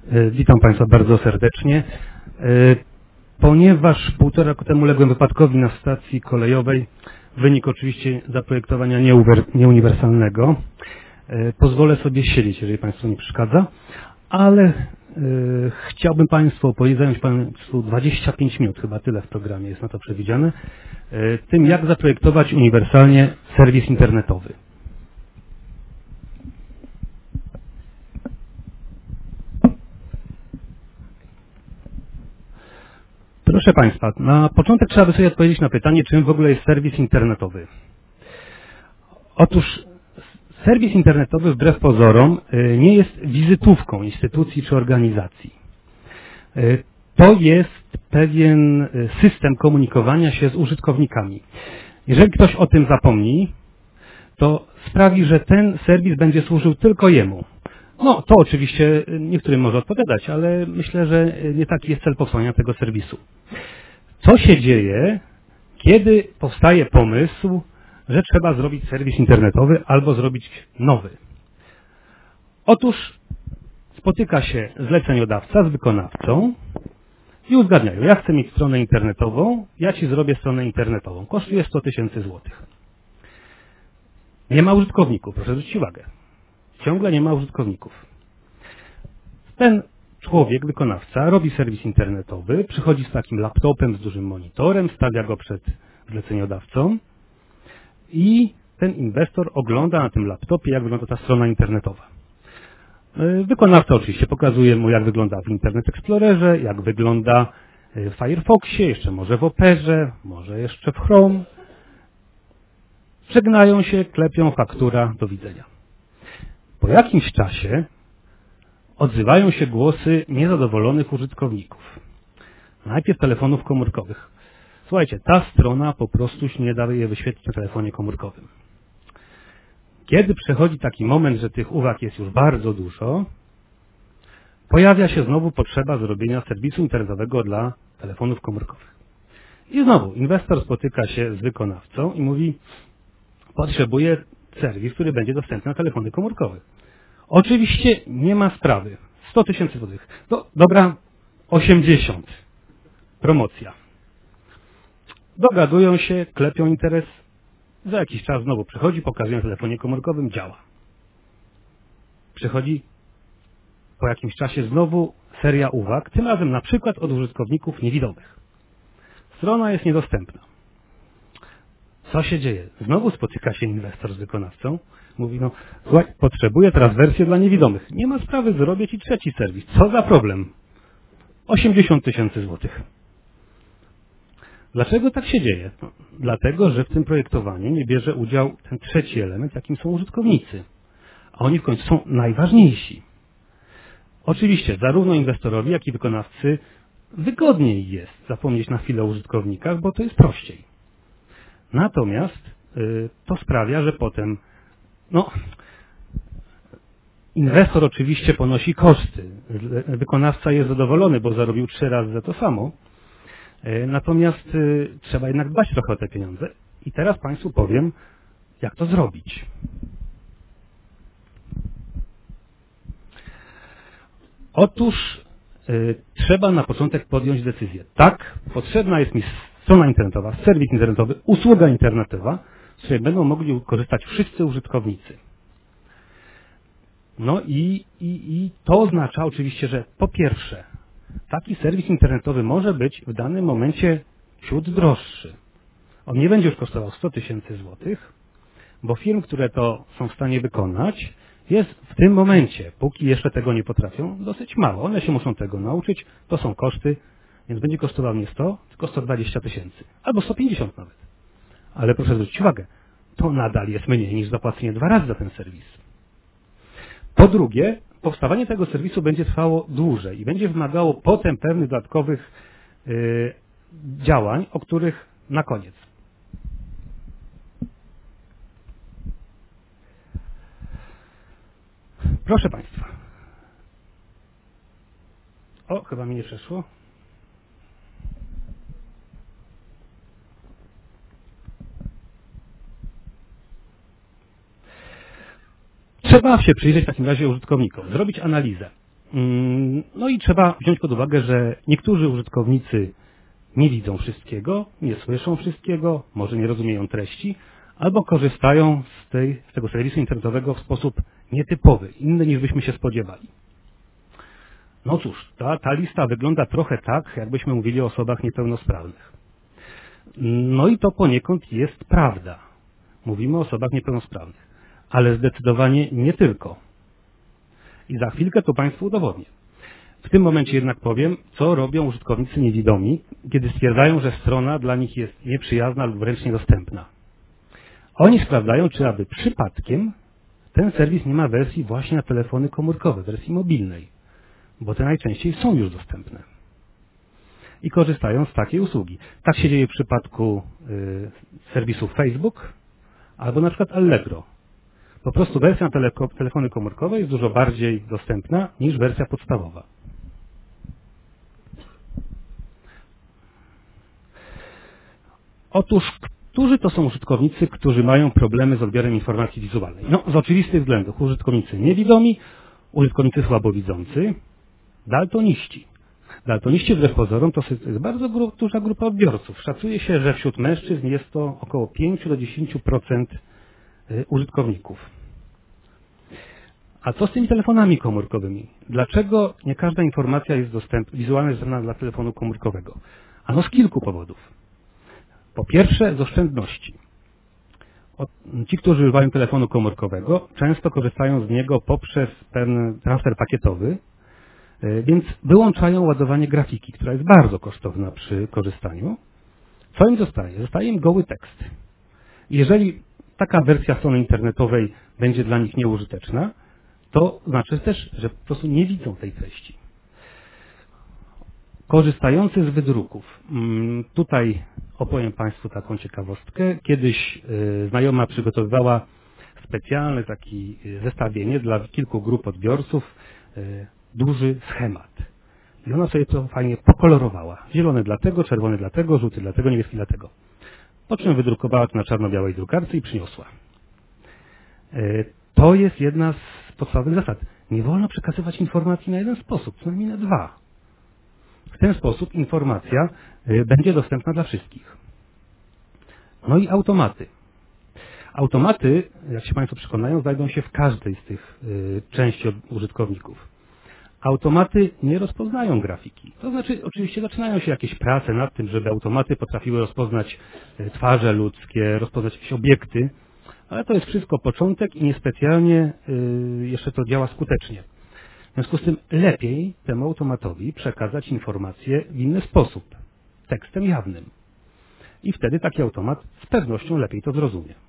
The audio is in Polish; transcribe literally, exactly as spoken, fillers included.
Witam Państwa bardzo serdecznie. Ponieważ półtora roku temu uległem wypadkowi na stacji kolejowej, wynik oczywiście zaprojektowania nieuniwersalnego, pozwolę sobie siedzieć, jeżeli Państwu nie przeszkadza, ale chciałbym Państwu opowiedzieć, zająć Państwu dwadzieścia pięć minut, chyba tyle w programie jest na to przewidziane, tym jak zaprojektować uniwersalnie serwis internetowy. Proszę Państwa, na początek trzeba by sobie odpowiedzieć na pytanie, czym w ogóle jest serwis internetowy. Otóż serwis internetowy wbrew pozorom nie jest wizytówką instytucji czy organizacji. To jest pewien system komunikowania się z użytkownikami. Jeżeli ktoś o tym zapomni, to sprawi, że ten serwis będzie służył tylko jemu. No, to oczywiście niektórym może odpowiadać, ale myślę, że nie taki jest cel powstania tego serwisu. Co się dzieje, kiedy powstaje pomysł, że trzeba zrobić serwis internetowy albo zrobić nowy? Otóż spotyka się zleceniodawca z wykonawcą i uzgadniają, ja chcę mieć stronę internetową, ja Ci zrobię stronę internetową. Kosztuje sto tysięcy złotych. Nie ma użytkowników, proszę zwrócić uwagę. Ciągle nie ma użytkowników. Ten człowiek, wykonawca, robi serwis internetowy, przychodzi z takim laptopem, z dużym monitorem, stawia go przed zleceniodawcą i ten inwestor ogląda na tym laptopie, jak wygląda ta strona internetowa. Wykonawca oczywiście pokazuje mu, jak wygląda w Internet Explorerze, jak wygląda w Firefoxie, jeszcze może w Operze, może jeszcze w Chrome. Żegnają się, klepią, faktura, do widzenia. Po jakimś czasie odzywają się głosy niezadowolonych użytkowników. Najpierw telefonów komórkowych. Słuchajcie, ta strona po prostu się nie daje wyświetlić na telefonie komórkowym. Kiedy przechodzi taki moment, że tych uwag jest już bardzo dużo, pojawia się znowu potrzeba zrobienia serwisu internetowego dla telefonów komórkowych. I znowu inwestor spotyka się z wykonawcą i mówi, potrzebuję serwis, który będzie dostępny na telefony komórkowe. Oczywiście nie ma sprawy. sto tysięcy złotych. No dobra, osiemdziesiąt. Promocja. Dogadują się, klepią interes. Za jakiś czas znowu przychodzi, pokazuje na telefonie komórkowym, działa. Przychodzi po jakimś czasie znowu seria uwag, tym razem na przykład od użytkowników niewidomych. Strona jest niedostępna. Co się dzieje? Znowu spotyka się inwestor z wykonawcą. Mówi, no słuchaj, potrzebuję teraz wersję dla niewidomych. Nie ma sprawy, zrobię Ci trzeci serwis. Co za problem? osiemdziesiąt tysięcy złotych. Dlaczego tak się dzieje? No, dlatego, że w tym projektowaniu nie bierze udział ten trzeci element, jakim są użytkownicy. A oni w końcu są najważniejsi. Oczywiście, zarówno inwestorowi, jak i wykonawcy wygodniej jest zapomnieć na chwilę o użytkownikach, bo to jest prościej. Natomiast y, to sprawia, że potem no, inwestor oczywiście ponosi koszty. Wykonawca jest zadowolony, bo zarobił trzy razy za to samo. Y, natomiast y, trzeba jednak dbać trochę o te pieniądze. I teraz Państwu powiem, jak to zrobić. Otóż y, trzeba na początek podjąć decyzję. Tak, potrzebna jest mi strona internetowa, serwis internetowy, usługa internetowa, z której będą mogli korzystać wszyscy użytkownicy. No i, i, i to oznacza oczywiście, że po pierwsze, taki serwis internetowy może być w danym momencie ciut droższy. On nie będzie już kosztował sto tysięcy złotych, bo firm, które to są w stanie wykonać, jest w tym momencie, póki jeszcze tego nie potrafią, dosyć mało. One się muszą tego nauczyć, to są koszty, więc będzie kosztował nie sto, tylko sto dwadzieścia tysięcy, albo sto pięćdziesiąt nawet. Ale proszę zwrócić uwagę, to nadal jest mniej niż zapłacenie dwa razy za ten serwis. Po drugie, powstawanie tego serwisu będzie trwało dłużej i będzie wymagało potem pewnych dodatkowych yy, działań, o których na koniec. Proszę Państwa. O, chyba mi nie przeszło. Trzeba się przyjrzeć w takim razie użytkownikom, zrobić analizę. No i trzeba wziąć pod uwagę, że niektórzy użytkownicy nie widzą wszystkiego, nie słyszą wszystkiego, może nie rozumieją treści, albo korzystają z, tej, z tego serwisu internetowego w sposób nietypowy, inny niż byśmy się spodziewali. No cóż, ta, ta lista wygląda trochę tak, jakbyśmy mówili o osobach niepełnosprawnych. No i to poniekąd jest prawda. Mówimy o osobach niepełnosprawnych, ale zdecydowanie nie tylko. I za chwilkę to Państwu udowodnię. W tym momencie jednak powiem, co robią użytkownicy niewidomi, kiedy stwierdzają, że strona dla nich jest nieprzyjazna lub wręcz niedostępna. Oni sprawdzają, czy aby przypadkiem ten serwis nie ma wersji właśnie na telefony komórkowe, wersji mobilnej, bo te najczęściej są już dostępne. I korzystają z takiej usługi. Tak się dzieje w przypadku y, serwisu Facebook albo na przykład Allegro. Po prostu wersja na tele telefony komórkowe jest dużo bardziej dostępna niż wersja podstawowa. Otóż, którzy to są użytkownicy, którzy mają problemy z odbiorem informacji wizualnej? No, z oczywistych względów. Użytkownicy niewidomi, użytkownicy słabowidzący, daltoniści. Daltoniści wbrew pozorom to jest bardzo gru duża grupa odbiorców. Szacuje się, że wśród mężczyzn jest to około pięć do dziesięciu procent użytkowników. A co z tymi telefonami komórkowymi? Dlaczego nie każda informacja jest dostępna, wizualna jest dostępna dla telefonu komórkowego? Ano z kilku powodów. Po pierwsze, z oszczędności. Ci, którzy używają telefonu komórkowego, często korzystają z niego poprzez pewien transfer pakietowy, więc wyłączają ładowanie grafiki, która jest bardzo kosztowna przy korzystaniu. Co im zostaje? Zostaje im goły tekst. Jeżeli taka wersja strony internetowej będzie dla nich nieużyteczna, to znaczy też, że po prostu nie widzą tej treści. Korzystający z wydruków. Tutaj opowiem Państwu taką ciekawostkę. Kiedyś znajoma przygotowywała specjalne takie zestawienie dla kilku grup odbiorców, duży schemat. I ona sobie to fajnie pokolorowała. Zielony dla tego, czerwony dla tego, żółty dla tego, niebieski dla tego. Po czym wydrukowała to na czarno-białej drukarce i przyniosła. To jest jedna z podstawowych zasad. Nie wolno przekazywać informacji na jeden sposób, co najmniej na dwa. W ten sposób informacja będzie dostępna dla wszystkich. No i automaty. Automaty, jak się Państwo przekonają, znajdą się w każdej z tych części użytkowników. Automaty nie rozpoznają grafiki. To znaczy, oczywiście zaczynają się jakieś prace nad tym, żeby automaty potrafiły rozpoznać twarze ludzkie, rozpoznać jakieś obiekty, ale to jest wszystko początek i niespecjalnie jeszcze to działa skutecznie. W związku z tym lepiej temu automatowi przekazać informacje w inny sposób, tekstem jawnym. I wtedy taki automat z pewnością lepiej to zrozumie.